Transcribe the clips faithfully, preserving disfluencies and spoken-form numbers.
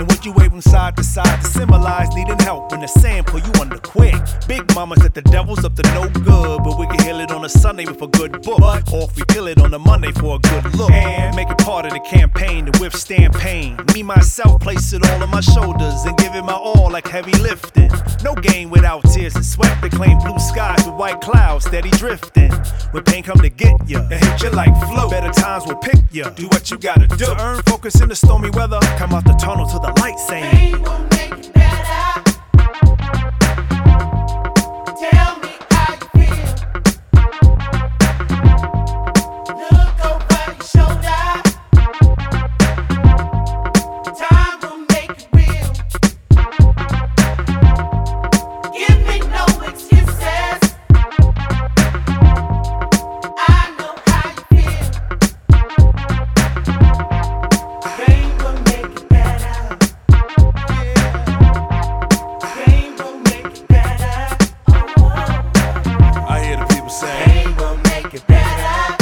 And what you wave from side to side to symbolize needing help when the sand pull you under quick. Big mama said the devil's up to no good, but we can heal it on a Sunday with a good book. But or if we kill it on a Monday for a good look. And make it part of the campaign to withstand pain. Me, myself, place it all on my shoulders and give it my all like heavy lifting. No game without tears and sweat. They claim blue skies with white clouds steady drifting. When pain come to get ya, and hit you like flow, better times will pick ya. Do what you gotta do to earn focus in the stormy weather. Come out the tunnel to the light saying, pain will make it better. Tell me how you feel. Look over your shoulder. Time will make it real. Give me no excuses. I know how you feel. Pain will make it better. Pain will make it better. I hear the people say, Pain will make it better.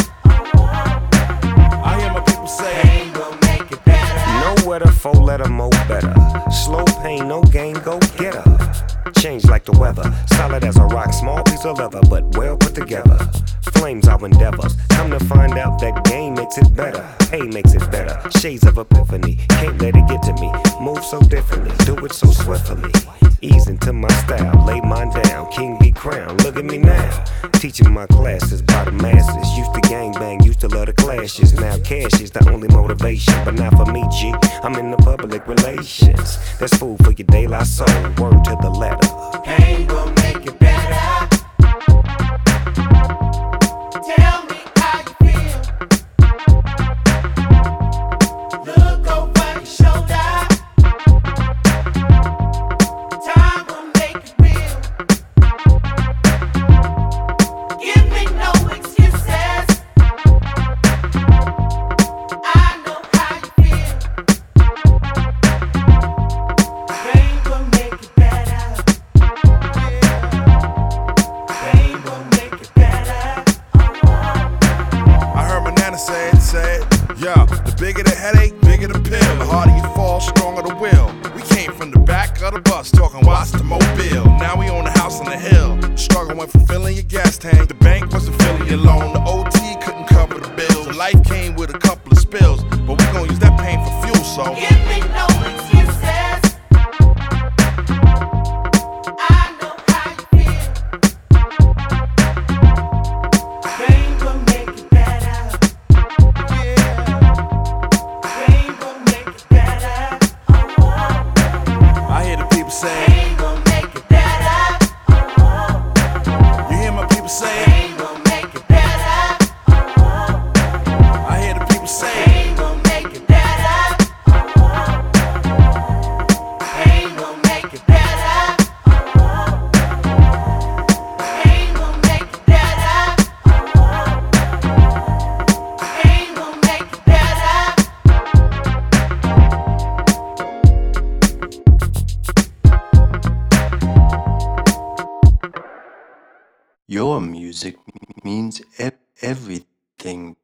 I hear my people say, Pain will make it better. Nowhere to four letter mo better. Slow pain, no gain, go get her. Change like the weather, solid as a rock, small piece of leather, but well put together. Flames our endeavors. Come to find out that game makes it better. Hey makes it better. Shades of epiphany. Can't let it get to me. Move so differently. Do it so swiftly. Ease into my style. Lay mine down. King be crowned. Look at me now. Teaching my classes by the masses. Used to gang bang. Used to love the clashes. Now cash is the only motivation. But not for me, G. I'm in the public relations. That's food for your De La Soul. Word to the letter. Pain will make it better. Tell me how you feel. Look over your shoulder. Time will make it real. Give me no excuses. I know how you feel. Pain will make it better. Pain will make it better. I heard my nana say it, say it. Yeah, the bigger the headache, bigger the pill. The harder you fall, stronger the will. We came from the back of the bus, talking watch the mobile. Now we own a house on the hill. Struggle went from filling your gas tank. The bank wasn't filling your loan. The O T couldn't cover the bills. So life came with a couple of spills, but we gon' use that pain for fuel, so Give me no excuses. I know how you feel. Pain will make it better. Pain will make it better. I hear the people say, Pain will make it better. you hear my people say, Pain will make it better. I hear the people say, Pain will make it better. Pain will make it better. Pain will make it better. Pain will make it better. Your music means e- everything